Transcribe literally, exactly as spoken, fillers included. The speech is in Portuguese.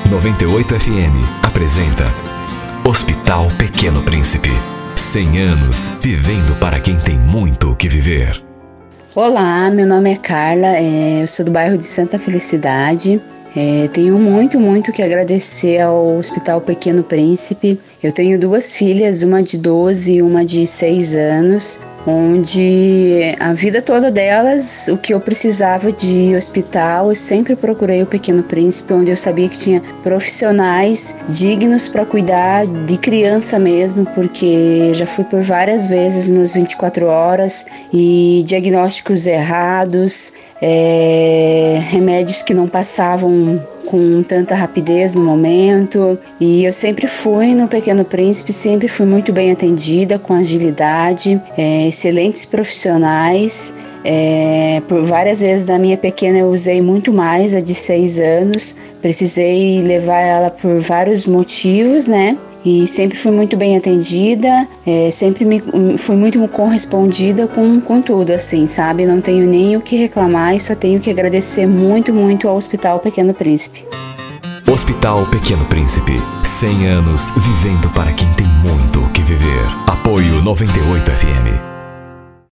noventa e oito F M apresenta Hospital Pequeno Príncipe. cem anos vivendo para quem tem muito o que viver. Olá, meu nome é Carla, é, eu sou do bairro de Santa Felicidade. É, tenho muito, muito que agradecer ao Hospital Pequeno Príncipe. Eu tenho duas filhas, uma de doze e uma de seis anos, onde a vida toda delas, o que eu precisava de hospital, eu sempre procurei o Pequeno Príncipe, onde eu sabia que tinha profissionais dignos para cuidar de criança mesmo, porque já fui por várias vezes nos vinte e quatro horas e diagnósticos errados, é, remédios que não passavam com tanta rapidez no momento, e eu sempre fui no Pequeno Príncipe, sempre fui muito bem atendida, com agilidade, é, excelentes profissionais. É, por várias vezes da minha pequena eu usei muito mais, a de seis anos, precisei levar ela por vários motivos, né? E sempre fui muito bem atendida, é, sempre me, fui muito correspondida com, com tudo, assim, sabe? Não tenho nem o que reclamar e só tenho que agradecer muito, muito ao Hospital Pequeno Príncipe. Hospital Pequeno Príncipe, cem anos vivendo para quem tem muito o que viver. Apoio noventa e oito F M.